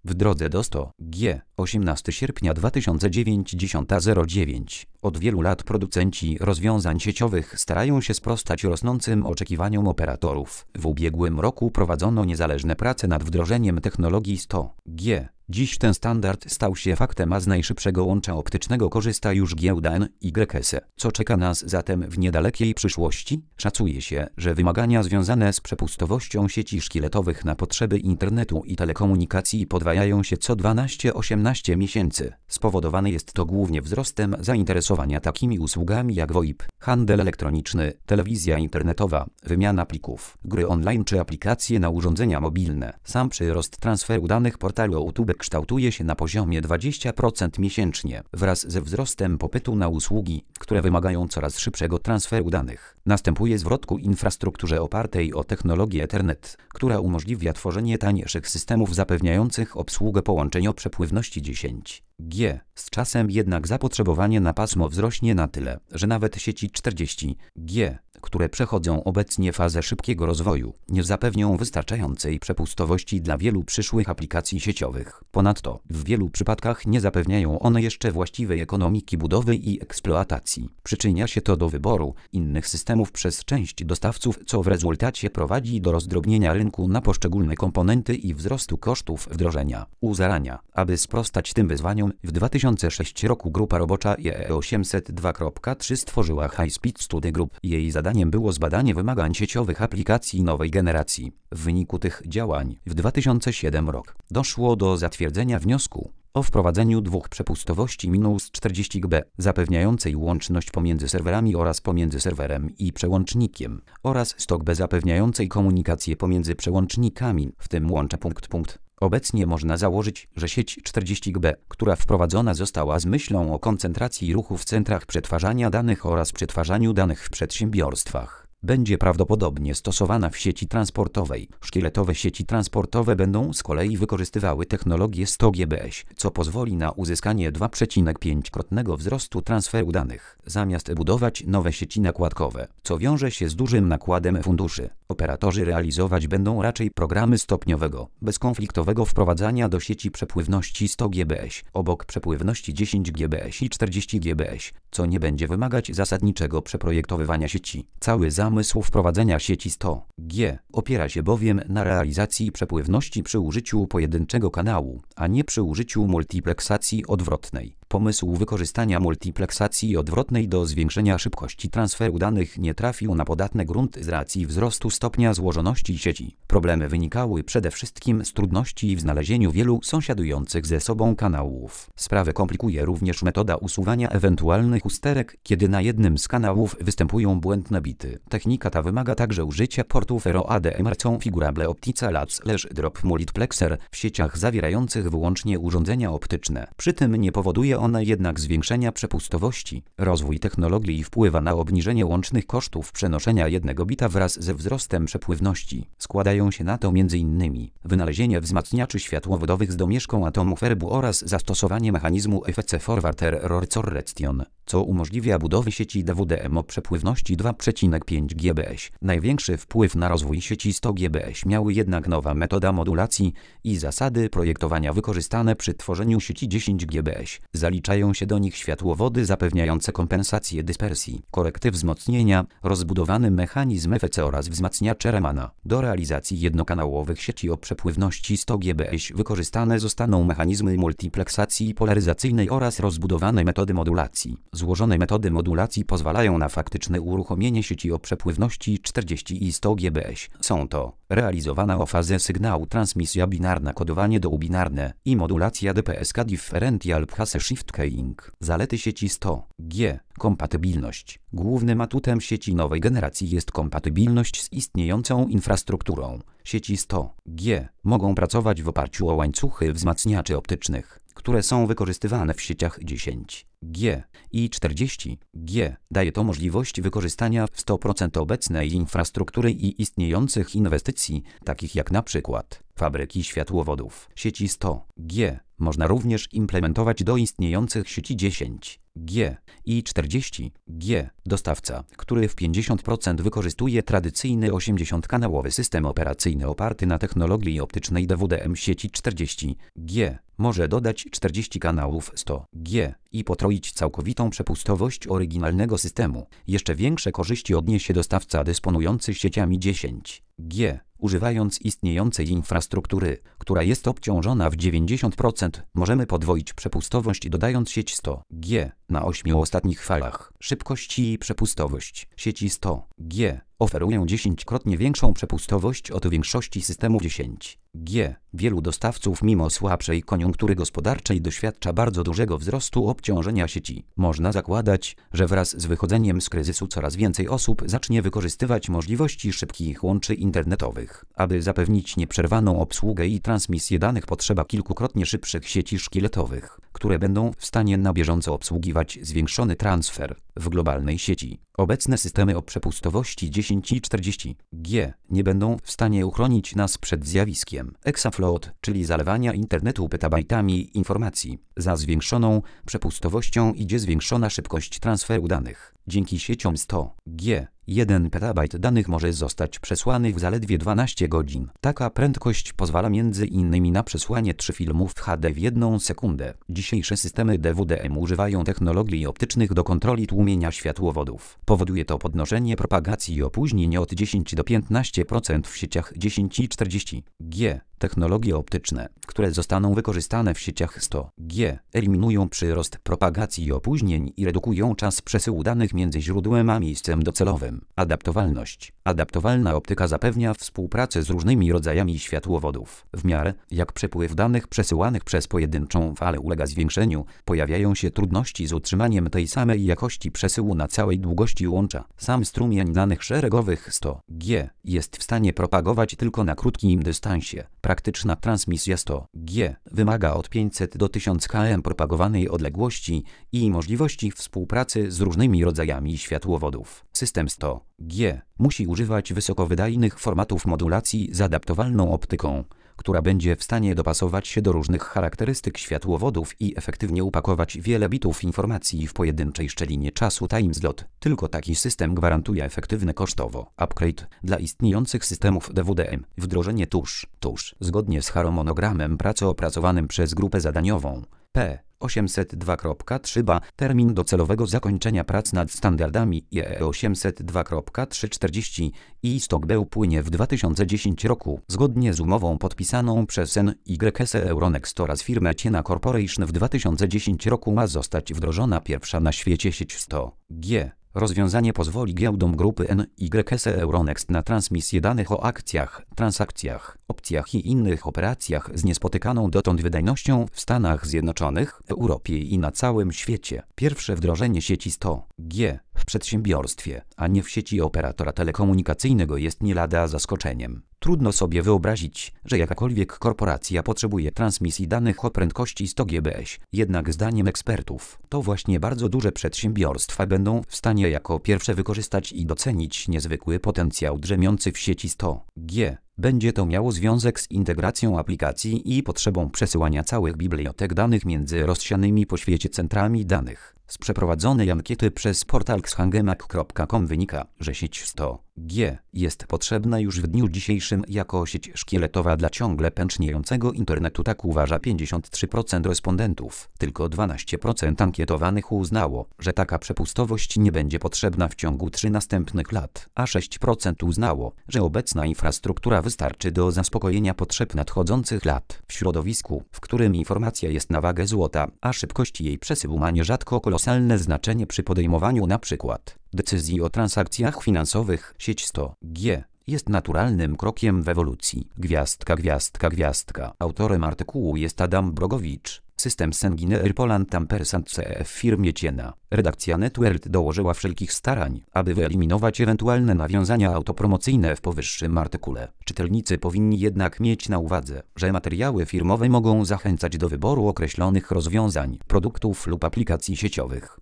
W drodze do 100G 18 sierpnia 2009 10:09. Od wielu lat producenci rozwiązań sieciowych starają się sprostać rosnącym oczekiwaniom operatorów. W ubiegłym roku prowadzono niezależne prace nad wdrożeniem technologii 100G. Dziś ten standard stał się faktem, a z najszybszego łącza optycznego korzysta już giełda NYSE. Co czeka nas zatem w niedalekiej przyszłości? Szacuje się, że wymagania związane z przepustowością sieci szkieletowych na potrzeby internetu i telekomunikacji podwajają się co 12-18 miesięcy. Spowodowane jest to głównie wzrostem zainteresowania takimi usługami jak VoIP, handel elektroniczny, telewizja internetowa, wymiana plików, gry online czy aplikacje na urządzenia mobilne. Sam przyrost transferu danych portalu YouTube kształtuje się na poziomie 20% miesięcznie, wraz ze wzrostem popytu na usługi, które wymagają coraz szybszego transferu danych. Następuje zwrot ku infrastrukturze opartej o technologię Ethernet, która umożliwia tworzenie tańszych systemów zapewniających obsługę połączeń o przepływności 10G. Z czasem jednak zapotrzebowanie na pasmo wzrośnie na tyle, że nawet sieci 40G, które przechodzą obecnie fazę szybkiego rozwoju, nie zapewnią wystarczającej przepustowości dla wielu przyszłych aplikacji sieciowych. Ponadto, w wielu przypadkach nie zapewniają one jeszcze właściwej ekonomiki budowy i eksploatacji. Przyczynia się to do wyboru innych systemów przez część dostawców, co w rezultacie prowadzi do rozdrobnienia rynku na poszczególne komponenty i wzrostu kosztów wdrożenia. U zarania, aby sprostać tym wyzwaniom, w 2006 roku grupa robocza IEEE 802.3 stworzyła High Speed Study Group. Jej zadaniem było zbadanie wymagań sieciowych aplikacji nowej generacji. W wyniku tych działań w 2007 roku doszło do zatwierdzenia wniosku o wprowadzeniu dwóch przepustowości -40Gb zapewniającej łączność pomiędzy serwerami oraz pomiędzy serwerem i przełącznikiem oraz 100Gb zapewniającej komunikację pomiędzy przełącznikami, w tym łącza punkt. Obecnie można założyć, że sieć 40Gb, która wprowadzona została z myślą o koncentracji ruchu w centrach przetwarzania danych oraz przetwarzaniu danych w przedsiębiorstwach, będzie prawdopodobnie stosowana w sieci transportowej. Szkieletowe sieci transportowe będą z kolei wykorzystywały technologię 100Gbps, co pozwoli na uzyskanie 2,5-krotnego wzrostu transferu danych, zamiast budować nowe sieci nakładkowe, co wiąże się z dużym nakładem funduszy. Operatorzy realizować będą raczej programy stopniowego, bezkonfliktowego wprowadzania do sieci przepływności 100 Gbps, obok przepływności 10 Gbps i 40 Gbps, co nie będzie wymagać zasadniczego przeprojektowywania sieci. Cały zamysł wprowadzenia sieci 100G opiera się bowiem na realizacji przepływności przy użyciu pojedynczego kanału, a nie przy użyciu multipleksacji odwrotnej. Pomysł wykorzystania multipleksacji odwrotnej do zwiększenia szybkości transferu danych nie trafił na podatne grunty z racji wzrostu stopnia złożoności sieci. Problemy wynikały przede wszystkim z trudności w znalezieniu wielu sąsiadujących ze sobą kanałów. Sprawę komplikuje również metoda usuwania ewentualnych usterek, kiedy na jednym z kanałów występują błędne bity. Technika ta wymaga także użycia portów ROADM Configurable Optical/Drop Multiplexer w sieciach zawierających wyłącznie urządzenia optyczne. Przy tym nie powoduje one jednak zwiększenia przepustowości. Rozwój technologii wpływa na obniżenie łącznych kosztów przenoszenia jednego bita wraz ze wzrostem przepływności. Składają się na to m.in. wynalezienie wzmacniaczy światłowodowych z domieszką atomów erbu oraz zastosowanie mechanizmu FC Forward Error Correction, co umożliwia budowę sieci DWDM o przepływności 2,5 Gbps. Największy wpływ na rozwój sieci 100 Gbps miały jednak nowa metoda modulacji i zasady projektowania wykorzystane przy tworzeniu sieci 10 Gbps. Zaliczają się do nich światłowody zapewniające kompensację dyspersji, korekty wzmocnienia, rozbudowany mechanizm FC oraz wzmacniacze Remana. Do realizacji jednokanałowych sieci o przepływności 100 Gbps wykorzystane zostaną mechanizmy multipleksacji polaryzacyjnej oraz rozbudowane metody modulacji. Złożone metody modulacji pozwalają na faktyczne uruchomienie sieci o przepływności 40 i 100 Gbps. Są to realizowana o fazę sygnału transmisja binarna, kodowanie do ubinarne i modulacja DPSK Differential Phase Shift Keying. Zalety sieci 100G. Kompatybilność. Głównym atutem sieci nowej generacji jest kompatybilność z istniejącą infrastrukturą. Sieci 100G mogą pracować w oparciu o łańcuchy wzmacniaczy optycznych, które są wykorzystywane w sieciach 10G i 40G. Daje to możliwość wykorzystania w 100% obecnej infrastruktury i istniejących inwestycji, takich jak na przykład fabryki światłowodów. Sieci 100G można również implementować do istniejących sieci 10G G i 40G. Dostawca, który w 50% wykorzystuje tradycyjny 80-kanałowy system operacyjny oparty na technologii optycznej DWDM sieci 40G, może dodać 40 kanałów 100G i potroić całkowitą przepustowość oryginalnego systemu. Jeszcze większe korzyści odniesie dostawca dysponujący sieciami 10G. Używając istniejącej infrastruktury, która jest obciążona w 90%, możemy podwoić przepustowość dodając sieć 100G na 8 ostatnich falach. Szybkość i przepustowość sieci 100G oferują 10-krotnie większą przepustowość od większości systemów 10G. Wielu dostawców mimo słabszej koniunktury gospodarczej doświadcza bardzo dużego wzrostu obciążenia sieci. Można zakładać, że wraz z wychodzeniem z kryzysu coraz więcej osób zacznie wykorzystywać możliwości szybkich łączy internetowych. Aby zapewnić nieprzerwaną obsługę i transmisję danych, potrzeba kilkukrotnie szybszych sieci szkieletowych, które będą w stanie na bieżąco obsługiwać zwiększony transfer w globalnej sieci. Obecne systemy o przepustowości 10 i 40G nie będą w stanie uchronić nas przed zjawiskiem exafloat, czyli zalewania internetu petabajtami informacji. Za zwiększoną przepustowością idzie zwiększona szybkość transferu danych. Dzięki sieciom 100G 1 petabajt danych może zostać przesłanych w zaledwie 12 godzin. Taka prędkość pozwala m.in. na przesłanie 3 filmów w HD w 1 sekundę. Dzisiejsze systemy DWDM używają technologii optycznych do kontroli tłumienia światłowodów. Powoduje to podnoszenie propagacji opóźnień od 10 do 15% w sieciach 10 i 40G. Technologie optyczne, które zostaną wykorzystane w sieciach 100G, eliminują przyrost propagacji opóźnień i redukują czas przesyłu danych między źródłem a miejscem docelowym. Adaptowalność. Adaptowalna optyka zapewnia współpracę z różnymi rodzajami światłowodów. W miarę jak przepływ danych przesyłanych przez pojedynczą falę ulega zwiększeniu, pojawiają się trudności z utrzymaniem tej samej jakości przesyłu na całej długości łącza. Sam strumień danych szeregowych 100G jest w stanie propagować tylko na krótkim dystansie. Praktyczna transmisja 100G wymaga od 500 do 1000 km propagowanej odległości i możliwości współpracy z różnymi rodzajami światłowodów. System 100G musi używać wysokowydajnych formatów modulacji z adaptowalną optyką, która będzie w stanie dopasować się do różnych charakterystyk światłowodów i efektywnie upakować wiele bitów informacji w pojedynczej szczelinie czasu timeslot. Tylko taki system gwarantuje efektywny kosztowo upgrade dla istniejących systemów DWDM. Wdrożenie tuż. Zgodnie z harmonogramem pracy opracowanym przez grupę zadaniową P802.3 termin docelowego zakończenia prac nad standardami IEE 802.340 i STOG upłynie w 2010 roku. Zgodnie z umową podpisaną przez NYS Euronext oraz firmę Ciena Corporation w 2010 roku ma zostać wdrożona pierwsza na świecie sieć 100G. Rozwiązanie pozwoli giełdom grupy NYS Euronext na transmisję danych o akcjach, transakcjach, opcjach i innych operacjach z niespotykaną dotąd wydajnością w Stanach Zjednoczonych, Europie i na całym świecie. Pierwsze wdrożenie sieci 100G w przedsiębiorstwie, a nie w sieci operatora telekomunikacyjnego jest nie lada zaskoczeniem. Trudno sobie wyobrazić, że jakakolwiek korporacja potrzebuje transmisji danych o prędkości 100 Gbps. Jednak zdaniem ekspertów, to właśnie bardzo duże przedsiębiorstwa będą w stanie jako pierwsze wykorzystać i docenić niezwykły potencjał drzemiący w sieci 100G. Będzie to miało związek z integracją aplikacji i potrzebą przesyłania całych bibliotek danych między rozsianymi po świecie centrami danych. Z przeprowadzonej ankiety przez portal xhangemak.com wynika, że sieć 100G jest potrzebna już w dniu dzisiejszym jako sieć szkieletowa dla ciągle pęczniejącego internetu. Tak uważa 53% respondentów. Tylko 12% ankietowanych uznało, że taka przepustowość nie będzie potrzebna w ciągu 3 następnych lat, a 6% uznało, że obecna infrastruktura wystarczy do zaspokojenia potrzeb nadchodzących lat. W środowisku, w którym informacja jest na wagę złota, a szybkość jej przesyłu ma nierzadko kolosalne znaczenie przy podejmowaniu np. decyzji o transakcjach finansowych, sieć 100G jest naturalnym krokiem w ewolucji. Gwiazdka. Autorem artykułu jest Adam Brogowicz. System Engineer Poland Ampersand CF w firmie Ciena. Redakcja NetWorld dołożyła wszelkich starań, aby wyeliminować ewentualne nawiązania autopromocyjne w powyższym artykule. Czytelnicy powinni jednak mieć na uwadze, że materiały firmowe mogą zachęcać do wyboru określonych rozwiązań, produktów lub aplikacji sieciowych.